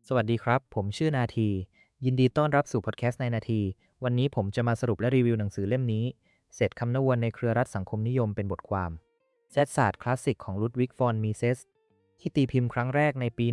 สวัสดีครับ ผมชื่อนาทียินดีต้อนรับสู่พอดแคสต์ในนาทีวันนี้ผมจะมาสรุปและรีวิวหนังสือเล่มนี้เศษคำนวนในเครือรัฐสังคมนิยมเป็นบทความเศรษฐศาสตร์คลาสสิกของลุดวิกฟอนมีเซสที่ตีพิมพ์ครั้งแรกในปี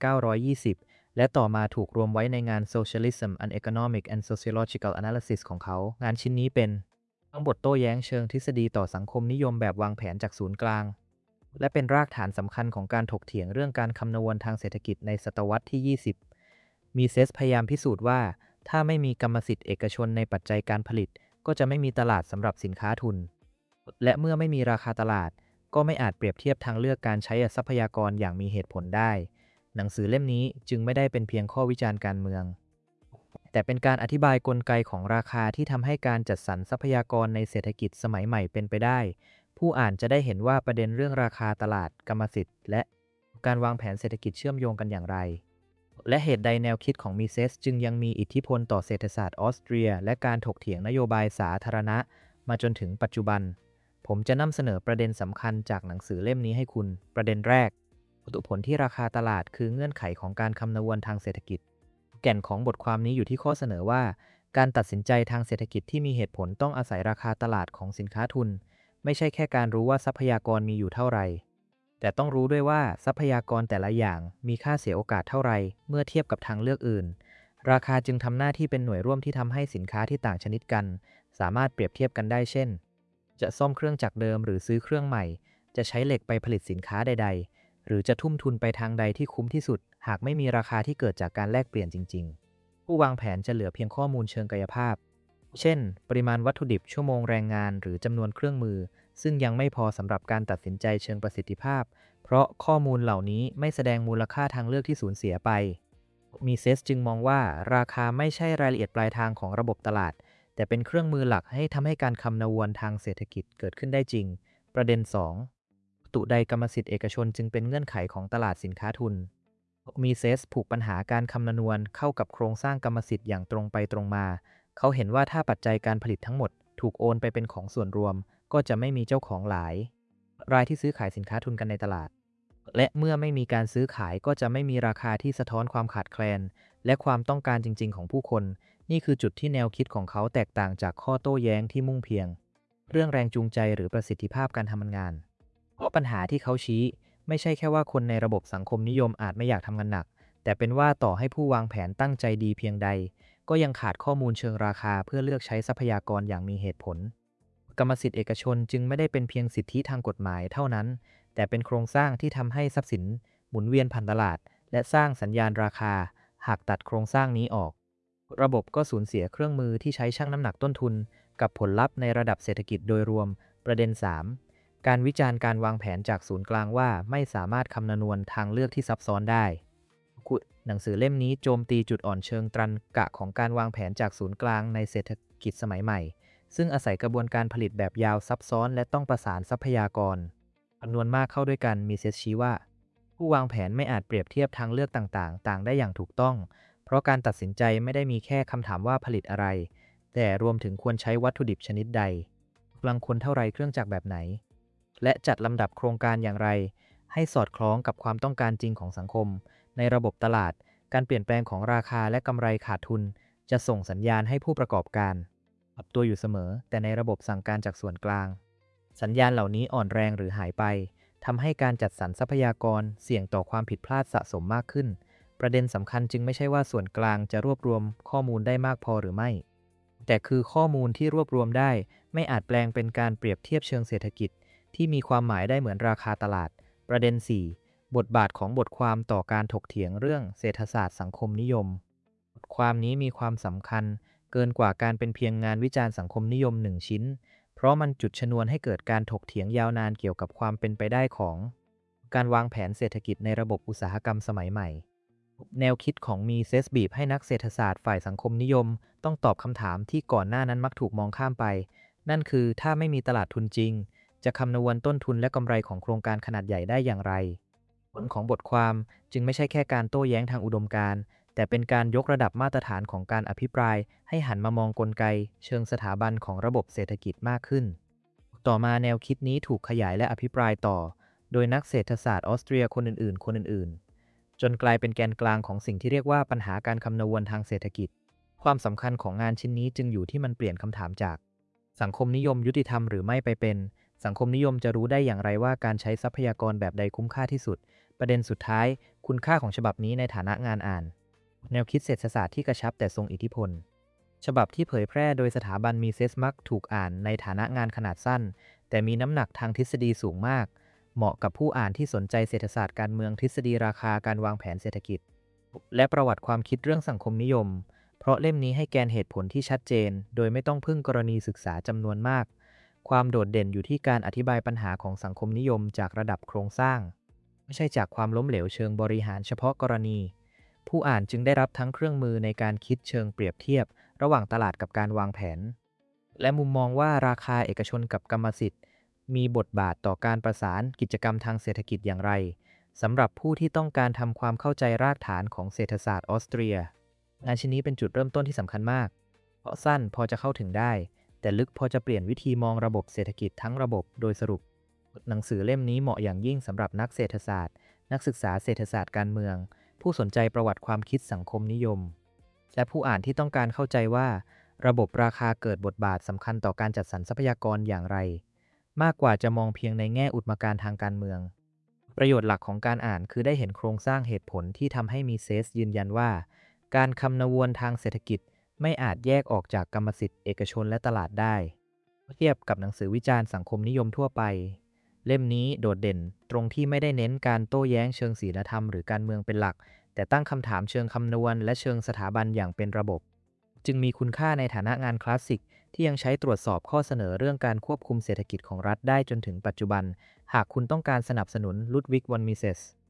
1920 และต่อมาถูกรวมไว้ในงาน Socialism an Economic and Sociological Analysis ของเขา งานชิ้นนี้เป็นทั้งบทโต้แย้งเชิงทฤษฎีต่อสังคมนิยมแบบวางแผนจากศูนย์กลางและเป็นรากฐานสำคัญของการถกเถียงเรื่องการคำนวณทางเศรษฐกิจในศตวรรษที่ 20มีเซสพยายามพิสูจน์ว่าถ้าไม่มีกรรมสิทธิ์เอกชนในปัจจัยการผลิตก็จะไม่มีตลาดสำหรับสินค้าทุนและเมื่อไม่มีราคาตลาดก็ไม่อาจเปรียบเทียบทางเลือกการใช้ทรัพยากรอย่างมีเหตุผลได้หนังสือเล่มนี้จึงไม่ได้เป็นเพียงข้อวิจารณ์การเมืองแต่เป็นการอธิบายกลไกของราคาที่ทำให้การจัดสรรทรัพยากรในเศรษฐกิจสมัยใหม่เป็นไปได้ผู้อ่านจะได้เห็นว่าประเด็นเรื่องราคาตลาดกรรมสิทธิ์และการวางแผนเศรษฐกิจเชื่อมโยงกันอย่างไร และเหตุใดแนวคิดของมิเซสจึงยังมีอิทธิพลต่อเศรษฐศาสตร์ออสเตรียและการถกเถียงนโยบายสาธารณะมาจนถึงปัจจุบัน ผมจะนำเสนอประเด็นสำคัญจากหนังสือเล่มนี้ให้คุณ ประเด็นแรกผลที่ราคาตลาดคือเงื่อนไขของการคำนวณทางเศรษฐกิจ แก่นของบทความนี้อยู่ที่ข้อเสนอว่าการตัดสินใจทางเศรษฐกิจที่มีเหตุผลต้องอาศัยราคาตลาดของสินค้าทุน ไม่ใช่แค่การรู้ว่าทรัพยากรมีอยู่เท่าไหร่ แต่ต้องรู้ด้วยว่าทรัพยากรแต่ละอย่างมีค่าเสียโอกาสเท่าไรเมื่อเทียบกับทางเลือกอื่นราคาจึงทำหน้าที่เป็นหน่วยร่วมที่ทำให้สินค้าที่ต่างชนิดกันสามารถเปรียบเทียบกันได้เช่นจะซ่อมเครื่องจักรเดิมหรือซื้อเครื่องใหม่จะใช้เหล็กไปผลิตสินค้าใดๆหรือจะทุ่มทุนไปทางใดที่คุ้มที่สุดหากไม่มีราคาที่เกิดจากการแลกเปลี่ยนจริงๆผู้วางแผนจะเหลือเพียงข้อมูลเชิงกายภาพเช่นปริมาณวัตถุดิบชั่วโมงแรงงานหรือจำนวนเครื่องมือซึ่งยังไม่พอสำหรับการตัดสินใจเชิงประสิทธิภาพเพราะข้อมูลเหล่านี้ไม่แสดงมูลค่าทางเลือกที่สูญเสียไปมีเซสจึงมองว่าราคาไม่ใช่รายละเอียดปลายทางของระบบตลาดแต่เป็นเครื่องมือหลักให้ทำให้การคำนวณทางเศรษฐกิจเกิดขึ้นได้จริงประเด็น2ตุใดกรรมสิทธิ์เอกชนจึงเป็นเงื่อนไขของตลาดสินค้าทุนมีเซสผูกปัญหาการคำนวณเข้ากับโครงสร้างกรรมสิทธิ์อย่างตรงไปตรงมาเขาเห็นว่าถ้าปัจจัยการผลิตทั้งหมดถูกโอนไปเป็นของส่วนรวมก็จะไม่มีเจ้าของหลายรายที่ซื้อขายสินค้าทุนกันในตลาดและเมื่อไม่มีการซื้อขายก็จะไม่มีราคาที่สะท้อนความขาดแคลนและความต้องการจริงๆของผู้คนนี่คือจุดที่แนวคิดของเขาแตกต่างจากข้อโต้แย้งที่มุ่งเพียงเรื่องแรงจูงใจหรือประสิทธิภาพการทำงานเพราะปัญหาที่เขาชี้ไม่ใช่แค่ว่าคนในระบบสังคมนิยมอาจไม่อยากทำงานหนักแต่เป็นว่าต่อให้ผู้วางแผนตั้งใจดีเพียงใดก็ยังขาดข้อมูลเชิงราคาเพื่อเลือกใช้ทรัพยากรอย่างมีเหตุผลกรรมสิทธิเอกชนจึงไม่ได้เป็นเพียงสิทธิทางกฎหมายเท่านั้นแต่เป็นโครงสร้างที่ทำให้ทรัพย์สินหมุนเวียนผ่านตลาดและสร้างสัญญาณราคาหากตัดโครงสร้างนี้ออกระบบก็สูญเสียเครื่องมือที่ใช้ชั่งน้ำหนักต้นทุนกับผลลัพธ์ในระดับเศรษฐกิจโดยรวมประเด็น3การวิจารณ์การวางแผนจากศูนย์กลางว่าไม่สามารถคำนวณทางเลือกที่ซับซ้อนได้หนังสือเล่มนี้โจมตีจุดอ่อนเชิงตรรกะของการวางแผนจากศูนย์กลางในเศรษฐกิจสมัยใหม่ซึ่งอาศัยกระบวนการผลิตแบบยาวซับซ้อนและต้องประสานทรัพยากรจำนวนมากเข้าด้วยกันมีเซสชี้ว่าผู้วางแผนไม่อาจเปรียบเทียบทางเลือกต่างๆต่างได้อย่างถูกต้องเพราะการตัดสินใจไม่ได้มีแค่คำถามว่าผลิตอะไรแต่รวมถึงควรใช้วัตถุดิบชนิดใดกำลังคนเท่าไรเครื่องจักรแบบไหนและจัดลำดับโครงการอย่างไรให้สอดคล้องกับความต้องการจริงของสังคมในระบบตลาดการเปลี่ยนแปลงของราคาและกำไรขาดทุนจะส่งสัญญาณให้ผู้ประกอบการปรับตัวอยู่เสมอแต่ในระบบสั่งการจากส่วนกลางสัญญาณเหล่านี้อ่อนแรงหรือหายไปทำให้การจัดสรรทรัพยากรเสี่ยงต่อความผิดพลาดสะสมมากขึ้นประเด็นสำคัญจึงไม่ใช่ว่าส่วนกลางจะรวบรวมข้อมูลได้มากพอหรือไม่แต่คือข้อมูลที่รวบรวมได้ไม่อาจแปลงเป็นการเปรียบเทียบเชิงเศรษฐกิจที่มีความหมายได้เหมือนราคาตลาดประเด็น4บทบาทของบทความต่อการถกเถียงเรื่องเศรษฐศาสตร์สังคมนิยมบทความนี้มีความสำคัญเกินกว่าการเป็นเพียงงานวิจารณ์สังคมนิยมหนึ่งชิ้นเพราะมันจุดชนวนให้เกิดการถกเถียงยาวนานเกี่ยวกับความเป็นไปได้ของการวางแผนเศรษฐกิจในระบบอุตสาหกรรมสมัยใหม่แนวคิดของมีเซสบีบให้นักเศรษฐศาสตร์ฝ่ายสังคมนิยมต้องตอบคำถามที่ก่อนหน้านั้นมักถูกมองข้ามไปนั่นคือถ้าไม่มีตลาดทุนจริงจะคำนวณต้นทุนและกำไรของโครงการขนาดใหญ่ได้อย่างไรผลของบทความจึงไม่ใช่แค่การโต้แย้งทางอุดมการณ์แต่เป็นการยกระดับมาตรฐานของการอภิปรายให้หันมามองกลไกเชิงสถาบันของระบบเศรษฐกิจมากขึ้นต่อมาแนวคิดนี้ถูกขยายและอภิปรายต่อโดยนักเศรษฐศาสตร์ออสเตรียคนอื่นๆจนกลายเป็นแกนกลางของสิ่งที่เรียกว่าปัญหาการคำนวณทางเศรษฐกิจความสำคัญของงานชิ้นนี้จึงอยู่ที่มันเปลี่ยนคำถามจากสังคมนิยมยุติธรรมหรือไม่ไปเป็นสังคมนิยมจะรู้ได้อย่างไรว่าการใช้ทรัพยากรแบบใดคุ้มค่าที่สุดประเด็นสุดท้ายคุณค่าของฉบับนี้ในฐานะงานอ่านแนวคิดเศรษฐศาสตร์ที่กระชับแต่ทรงอิทธิพลฉบับที่เผยแพร่โดยสถาบันมีเซสมักถูกอ่านในฐานะงานขนาดสั้นแต่มีน้ำหนักทางทฤษฎีสูงมากเหมาะกับผู้อ่านที่สนใจเศรษฐศาสตร์การเมืองทฤษฎีราคาการวางแผนเศรษฐกิจและประวัติความคิดเรื่องสังคมนิยมเพราะเล่มนี้ให้แกนเหตุผลที่ชัดเจนโดยไม่ต้องพึ่งกรณีศึกษาจำนวนมากความโดดเด่นอยู่ที่การอธิบายปัญหาของสังคมนิยมจากระดับโครงสร้างไม่ใช่จากความล้มเหลวเชิงบริหารเฉพาะกรณีผู้อ่านจึงได้รับทั้งเครื่องมือในการคิดเชิงเปรียบเทียบระหว่างตลาดกับการวางแผนและมุมมองว่าราคาเอกชนกับกรรมสิทธิ์มีบทบาทต่อการประสานกิจกรรมทางเศรษฐกิจอย่างไรสำหรับผู้ที่ต้องการทำความเข้าใจรากฐานของเศรษฐศาสตร์ออสเตรียงานชิ้นนี้เป็นจุดเริ่มต้นที่สำคัญมากเพราะสั้นพอจะเข้าถึงได้แต่ลึกพอจะเปลี่ยนวิธีมองระบบเศรษฐกิจทั้งระบบโดยสรุปหนังสือเล่มนี้เหมาะอย่างยิ่งสำหรับนักเศรษฐศาสตร์นักศึกษาเศรษฐศาสตร์การเมืองผู้สนใจประวัติความคิดสังคมนิยมและผู้อ่านที่ต้องการเข้าใจว่าระบบราคาเกิดบทบาทสำคัญต่อการจัดสรรทรัพยากรอย่างไรมากกว่าจะมองเพียงในแง่อุดมการณ์ทางการเมืองประโยชน์หลักของการอ่านคือได้เห็นโครงสร้างเหตุผลที่ทำให้มีเซสยืนยันว่าการคำนวณทางเศรษฐกิจไม่อาจแยกออกจากกรรมสิทธิ์เอกชนและตลาดได้เทียบกับหนังสือวิจารณ์สังคมนิยมทั่วไปเล่มนี้โดดเด่นตรงที่ไม่ได้เน้นการโต้แย้งเชิงศีลธรรมหรือการเมืองเป็นหลักแต่ตั้งคำถามเชิงคำนวณและเชิงสถาบันอย่างเป็นระบบจึงมีคุณค่าในฐานะงานคลาสสิกที่ยังใช้ตรวจสอบข้อเสนอเรื่องการควบคุมเศรษฐกิจของรัฐได้จนถึงปัจจุบันหากคุณต้องการสนับสนุนลุดวิก วอนมิเซส